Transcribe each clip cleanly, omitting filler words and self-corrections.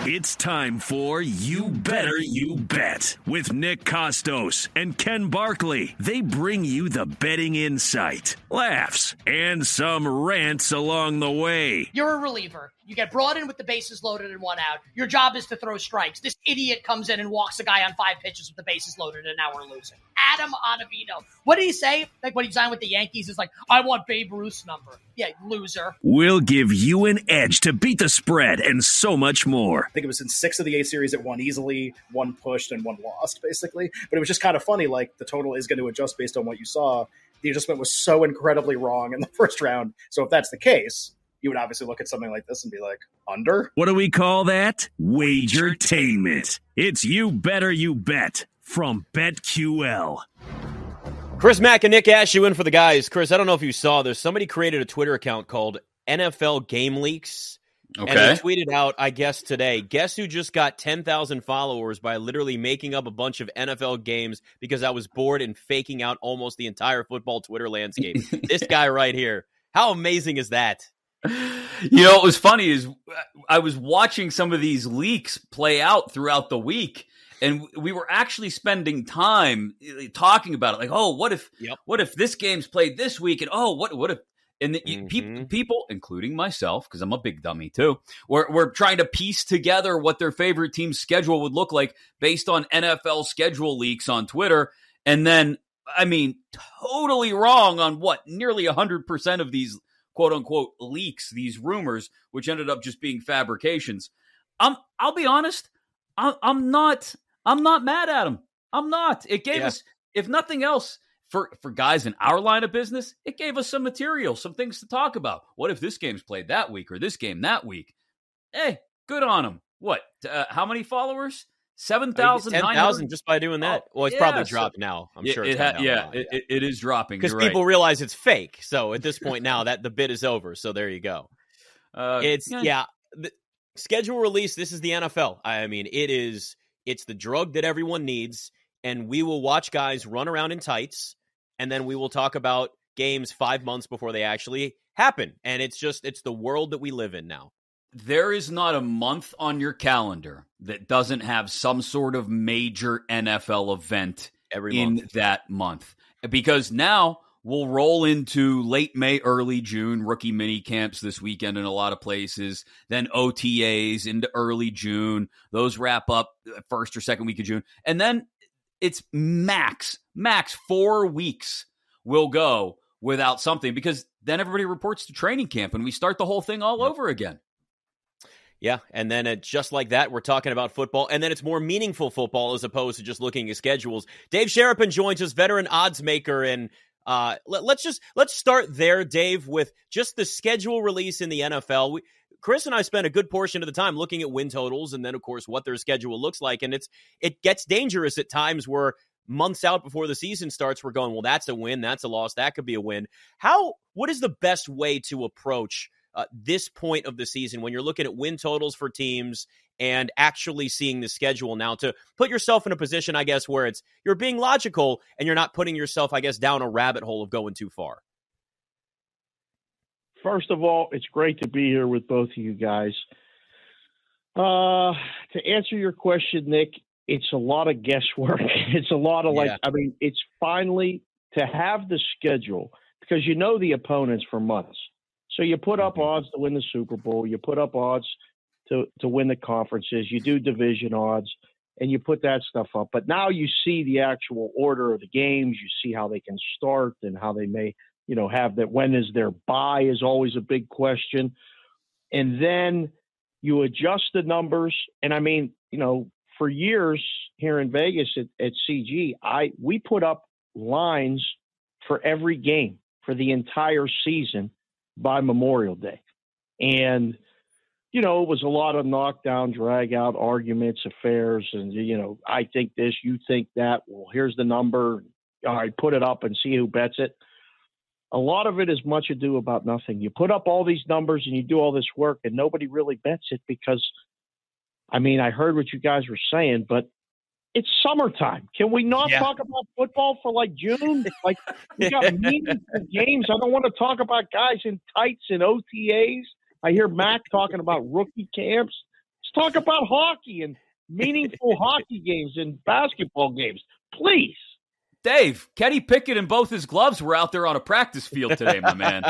It's time for You Better You Bet with Nick Costos and Ken Barkley. They bring you the betting insight, laughs, and some rants along the way. You're a reliever. You get brought in with the bases loaded and 1 out. Your job is to throw strikes. This idiot comes in and walks a guy on 5 pitches with the bases loaded, and now we're losing. Adam Ottavino. What did he say? Like when he signed with the Yankees, is like, I want Babe Ruth's number. Yeah, loser. We'll give you an edge to beat the spread and so much more. I think it was in 6 of the 8 series it won easily, 1 pushed, and 1 lost, basically. But it was just kind of funny, like the total is going to adjust based on what you saw. The adjustment was so incredibly wrong in the first round. So if that's the case, you would obviously look at something like this and be like, under? What do we call that? Wagertainment. It's You Better You Bet from BetQL. Chris Mack and Nick Ashew in for the guys. Chris, I don't know if you saw this. Somebody created a Twitter account called NFL Game Leaks. Okay. And they tweeted out, I guess today, guess who just got 10,000 followers by literally making up a bunch of NFL games because I was bored and faking out almost the entire football Twitter landscape. This guy right here. How amazing is that? You know, what was funny is I was watching some of these leaks play out throughout the week, and we were actually spending time talking about it. Like, oh, what if this game's played this week? And oh, what if? And people, including myself, because I'm a big dummy too, we're trying to piece together what their favorite team's schedule would look like based on NFL schedule leaks on Twitter. And then, I mean, totally wrong on nearly 100% of these quote unquote leaks, these rumors, which ended up just being fabrications. I'll be honest. I'm not mad at them. I'm not. It gave us, if nothing else, for guys in our line of business, it gave us some material, some things to talk about. What if this game's played that week or this game that week? Hey, good on them. What? How many followers? 7,000, 10,000 just by doing that. Well, it's probably dropped now. I'm sure it's it is dropping because people realize it's fake. So at this point now that the bid is over. So there you go. The schedule release. This is the NFL. I mean, it's the drug that everyone needs, and we will watch guys run around in tights, and then we will talk about games 5 months before they actually happen. And it's the world that we live in now. There is not a month on your calendar that doesn't have some sort of major NFL event that month. Because now we'll roll into late May, early June, rookie mini camps this weekend in a lot of places, then OTAs into early June. Those wrap up first or second week of June. And then it's max 4 weeks will go without something, because then everybody reports to training camp and we start the whole thing all over again. Yeah, and then just like that, we're talking about football, and then it's more meaningful football as opposed to just looking at schedules. Dave Sharapan joins us, veteran odds maker, and let's start there, Dave, with just the schedule release in the NFL. Chris and I spent a good portion of the time looking at win totals, and then of course what their schedule looks like, and it gets dangerous at times where months out before the season starts, we're going, well, that's a win, that's a loss, that could be a win. What is the best way to approach this point of the season when you're looking at win totals for teams and actually seeing the schedule now, to put yourself in a position, I guess, where you're being logical and you're not putting yourself, I guess, down a rabbit hole of going too far? First of all, it's great to be here with both of you guys. To answer your question, Nick, it's a lot of guesswork. It's a lot of it's finally to have the schedule, because you know the opponents for months. So you put up odds to win the Super Bowl. You put up odds to win the conferences. You do division odds, and you put that stuff up. But now you see the actual order of the games. You see how they can start and how they may, have that. When is their bye is always a big question. And then you adjust the numbers. And I mean, for years here in Vegas at CG, we put up lines for every game for the entire season by Memorial Day. And, it was a lot of knockdown, drag out arguments, affairs. And, I think this, you think that, well, here's the number. All right, put it up and see who bets it. A lot of it is much ado about nothing. You put up all these numbers and you do all this work and nobody really bets it because, I heard what you guys were saying, but it's summertime. Can we not talk about football for June? We got meaningful games. I don't want to talk about guys in tights and OTAs. I hear Mac talking about rookie camps. talk about hockey and meaningful hockey games and basketball games, please. Dave, Kenny Pickett and both his gloves were out there on a practice field today, my man.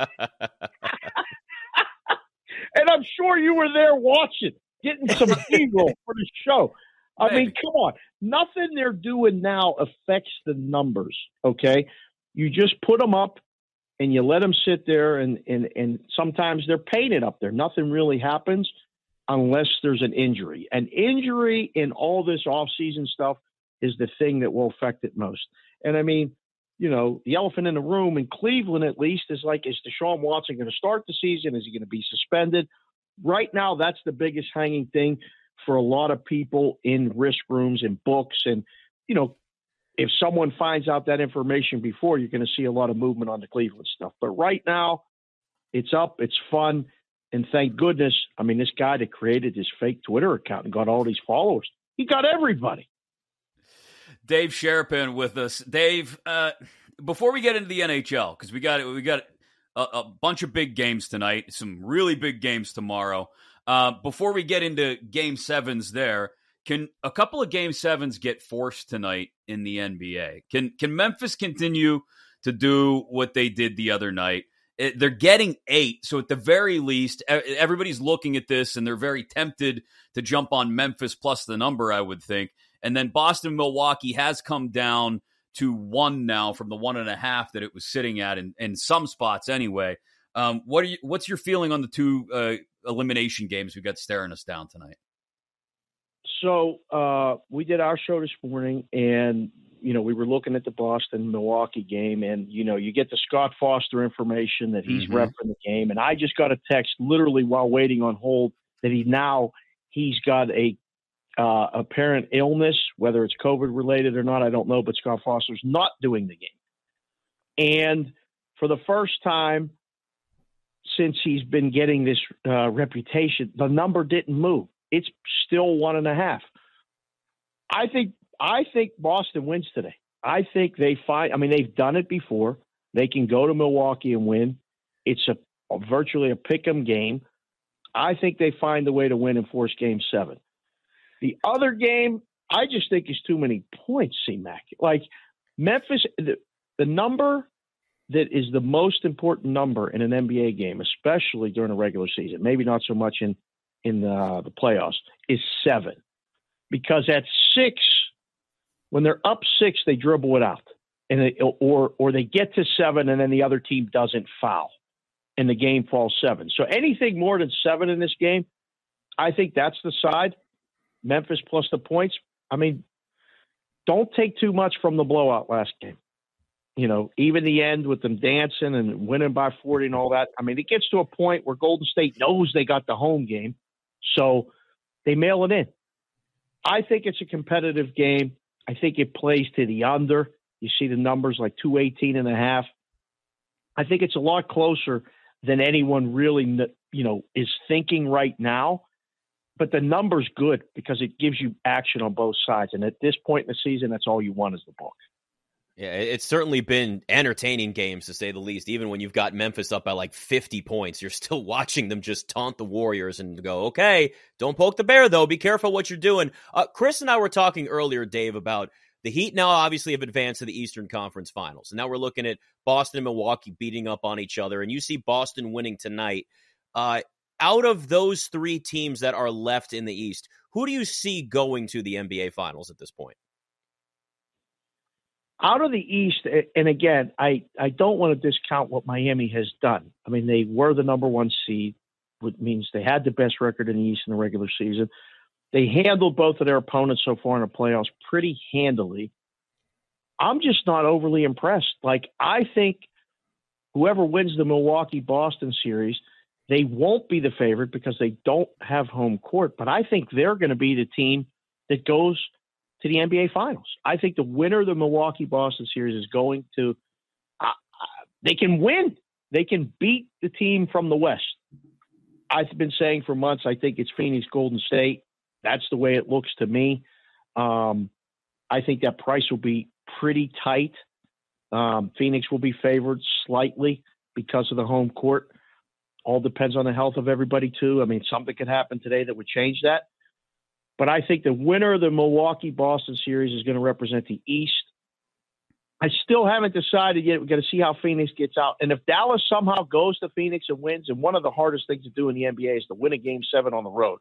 And I'm sure you were there watching, getting some B-roll for the show. I mean, come on. Nothing they're doing now affects the numbers, okay? You just put them up and you let them sit there, and sometimes they're painted up there. Nothing really happens unless there's an injury. An injury in all this off-season stuff is the thing that will affect it most. And, I mean, you know, the elephant in the room in Cleveland, at least, is like, is Deshaun Watson going to start the season? Is he going to be suspended? Right now, that's the biggest hanging thing for a lot of people in risk rooms and books. And, you know, if someone finds out that information before, you're going to see a lot of movement on the Cleveland stuff. But right now, it's up, it's fun, and thank goodness, I mean, this guy that created this fake Twitter account and got all these followers, he got everybody. Dave Sharapan with us. Dave, before we get into the NHL, because we got a bunch of big games tonight, some really big games tomorrow. Before we get into Game 7s there, can a couple of Game 7s get forced tonight in the NBA? Can Memphis continue to do what they did the other night? They're getting 8, so at the very least, everybody's looking at this, and they're very tempted to jump on Memphis plus the number, I would think. And then Boston-Milwaukee has come down to 1 now from the 1.5 that it was sitting at in some spots anyway. What's your feeling on the two elimination games we got staring us down tonight? So we did our show this morning, and you know, we were looking at the Boston-Milwaukee game, and you know, you get the Scott Foster information that he's repping the game, and I just got a text literally while waiting on hold that he's got a apparent illness, whether it's COVID related or not, I don't know, but Scott Foster's not doing the game. And for the first time since he's been getting this reputation, the number didn't move. It's still 1.5. I think Boston wins today. I think they've done it before. They can go to Milwaukee and win. It's virtually a pick-em game. I think they find a way to win and force Game 7. The other game, I just think is too many points, C-Mac. Like Memphis, the number that is the most important number in an NBA game, especially during a regular season, maybe not so much in the playoffs, is 7. Because at 6, when they're up 6, they dribble it out, and or they get to 7, and then the other team doesn't foul, and the game falls 7. So anything more than 7 in this game, I think that's the side. Memphis plus the points. I mean, don't take too much from the blowout last game. You know, even the end with them dancing and winning by 40 and all that. I mean, it gets to a point where Golden State knows they got the home game, so they mail it in. I think it's a competitive game. I think it plays to the under. You see the numbers like 218.5. I think it's a lot closer than anyone really, you know, is thinking right now. But the number's good because it gives you action on both sides. And at this point in the season, that's all you want is the book. Yeah, it's certainly been entertaining games, to say the least. Even when you've got Memphis up by like 50 points, you're still watching them just taunt the Warriors and go, okay, don't poke the bear, though. Be careful what you're doing. Chris and I were talking earlier, Dave, about the Heat now obviously have advanced to the Eastern Conference Finals. And now we're looking at Boston and Milwaukee beating up on each other. And you see Boston winning tonight. Out of those 3 teams that are left in the East, who do you see going to the NBA Finals at this point? Out of the East, and again, I don't want to discount what Miami has done. I mean, they were the number 1 seed, which means they had the best record in the East in the regular season. They handled both of their opponents so far in the playoffs pretty handily. I'm just not overly impressed. Like, I think whoever wins the Milwaukee-Boston series, they won't be the favorite because they don't have home court, but I think they're going to be the team that goes to the NBA Finals. I think the winner of the Milwaukee-Boston series is going to they can win. They can beat the team from the West. I've been saying for months, I think it's Phoenix Golden State. That's the way it looks to me. I think that price will be pretty tight. Phoenix will be favored slightly because of the home court. All depends on the health of everybody, too. I mean, something could happen today that would change that. But I think the winner of the Milwaukee-Boston series is going to represent the East. I still haven't decided yet. We've got to see how Phoenix gets out. And if Dallas somehow goes to Phoenix and wins, and one of the hardest things to do in the NBA is to win a Game 7 on the road.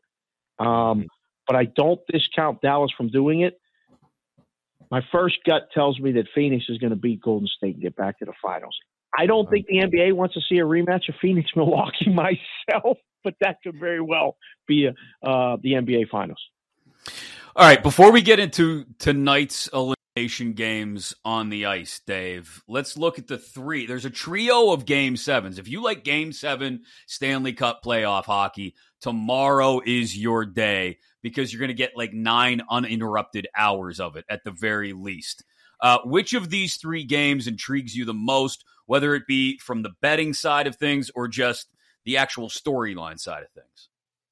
But I don't discount Dallas from doing it. My first gut tells me that Phoenix is going to beat Golden State and get back to the finals. I don't think the NBA wants to see a rematch of Phoenix-Milwaukee myself, but that could very well be the NBA finals. All right, before we get into tonight's elimination games on the ice, Dave, let's look at the three. There's a trio of Game 7s. If you like Game 7 Stanley Cup playoff hockey, tomorrow is your day because you're going to get like 9 uninterrupted hours of it at the very least. Which of these three games intrigues you the most, whether it be from the betting side of things or just the actual storyline side of things?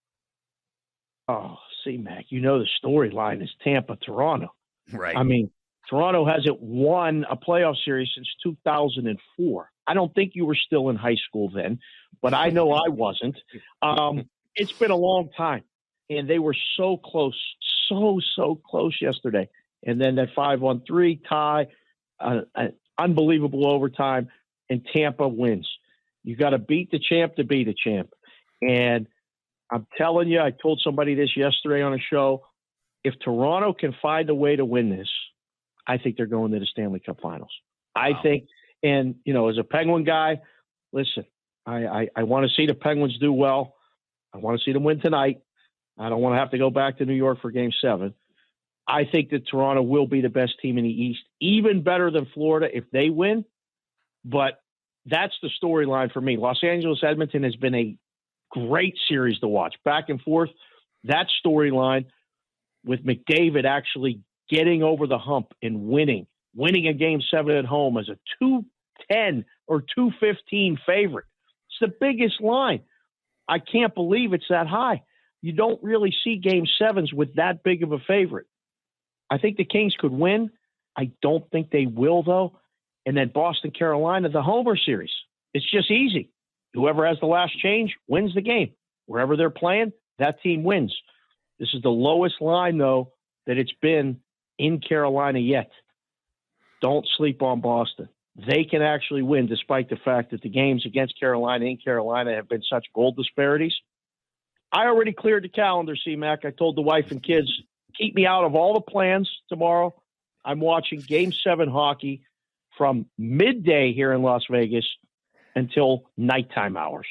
Oh, see, Mac, you know the storyline is Tampa-Toronto. Right. I mean, Toronto hasn't won a playoff series since 2004. I don't think you were still in high school then, but I know I wasn't. It's been a long time, and they were so close, so close yesterday. And then that 5-on-3 tie, unbelievable overtime, and Tampa wins. You got to beat the champ to be the champ. And I'm telling you, I told somebody this yesterday on a show. If Toronto can find a way to win this, I think they're going to the Stanley Cup Finals. I think, and, you know, as a Penguin guy, listen, I want to see the Penguins do well. I want to see them win tonight. I don't want to have to go back to New York for Game 7. I think that Toronto will be the best team in the East, even better than Florida if they win. But that's the storyline for me. Los Angeles-Edmonton has been a great series to watch, back and forth. That storyline with McDavid actually getting over the hump and winning a Game 7 at home as a 210 or 215 favorite. It's the biggest line. I can't believe it's that high. You don't really see Game 7s with that big of a favorite. I think the Kings could win. I don't think they will, though. And then Boston, Carolina, the Homer series. It's just easy. Whoever has the last change wins the game. Wherever they're playing, that team wins. This is the lowest line, though, that it's been in Carolina yet. Don't sleep on Boston. They can actually win, despite the fact that the games against Carolina in Carolina have been such goal disparities. I already cleared the calendar, C-Mac. I told the wife and kids, keep me out of all the plans tomorrow. I'm watching Game 7 hockey from midday here in Las Vegas until nighttime hours.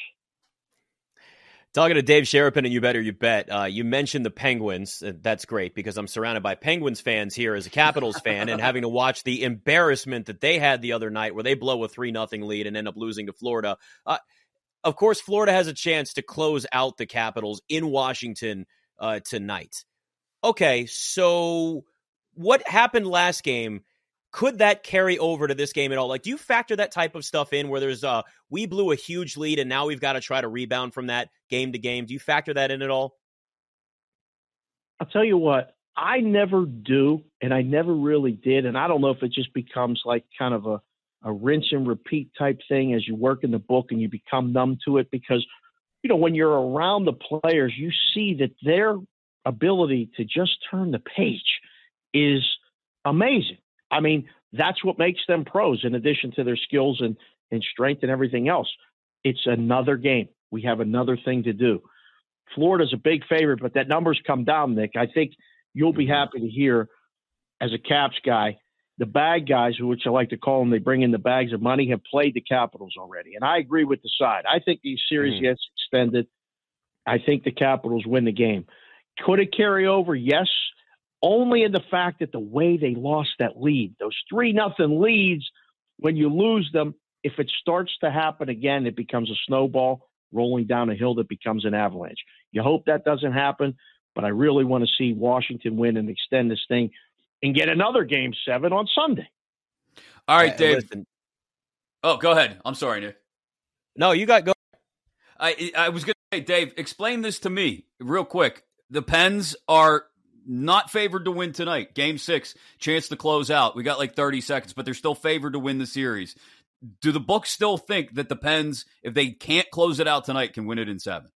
Talking to Dave Sharapan and You Better You Bet, you mentioned the Penguins. That's great because I'm surrounded by Penguins fans here as a Capitals fan and having to watch the embarrassment that they had the other night where they blow a 3-0 lead and end up losing to Florida. Of course, Florida has a chance to close out the Capitals in Washington tonight. Okay, so what happened last game? Could that carry over to this game at all? Like, do you factor that type of stuff in where there's we blew a huge lead and now we've got to try to rebound from that game to game? Do you factor that in at all? I'll tell you what, I never do, and I never really did. And I don't know if it just becomes like kind of a rinse and repeat type thing as you work in the book and you become numb to it because, you know, when you're around the players, you see that their ability to just turn the page is amazing. I mean, that's what makes them pros in addition to their skills and strength and everything else. It's another game. We have another thing to do. Florida's a big favorite, but that number's come down, Nick. I think you'll be happy to hear, as a Caps guy, the bag guys, which I like to call them, they bring in the bags of money, have played the Capitals already. And I agree with the side. I think the series gets extended. I think the Capitals win the game. Could it carry over? Yes. Only in the fact that the way they lost that lead, those 3-0 leads, when you lose them, if it starts to happen again, it becomes a snowball rolling down a hill that becomes an avalanche. You hope that doesn't happen, but I really want to see Washington win and extend this thing and get another Game 7 on Sunday. All right, Dave. Oh, go ahead. I'm sorry, Nick. No, you got go. I was going to say, Dave, explain this to me real quick. The Pens are not favored to win tonight. Game 6, chance to close out. We got like 30 seconds, but they're still favored to win the series. do the books still think that the Pens, if they can't close it out tonight, can win it in 7?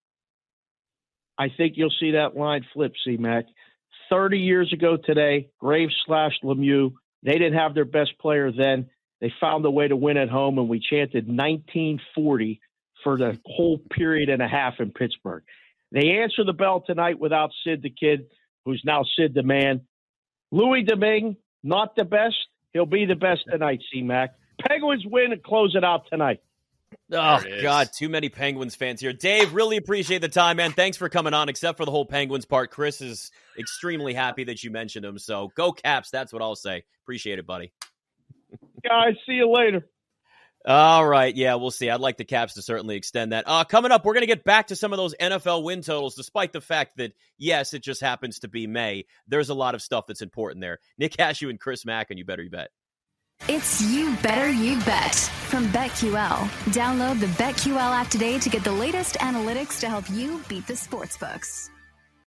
I think you'll see that line flip, C-Mac. 30 years ago today, Graves/Lemieux, they didn't have their best player then. They found a way to win at home, and we chanted 1940 for the whole period and a half in Pittsburgh. They answer the bell tonight without Sid the Kid, who's now Sid the Man. Louis Domingue, not the best. He'll be the best tonight, C-Mac. Penguins win and close it out tonight. Oh, God, too many Penguins fans here. Dave, really appreciate the time, man. Thanks for coming on, except for the whole Penguins part. Chris is extremely happy that you mentioned him, so go Caps. That's what I'll say. Appreciate it, buddy. Guys, see you later. All right, yeah, we'll see. I'd like the Caps to certainly extend that. Coming up, we're going to get back to some of those NFL win totals, despite the fact that, yes, it just happens to be May. There's a lot of stuff that's important there. Nick Cashew and Chris Mack, and You Better You Bet. It's You Better You Bet from BetQL. Download the BetQL app today to get the latest analytics to help you beat the sportsbooks.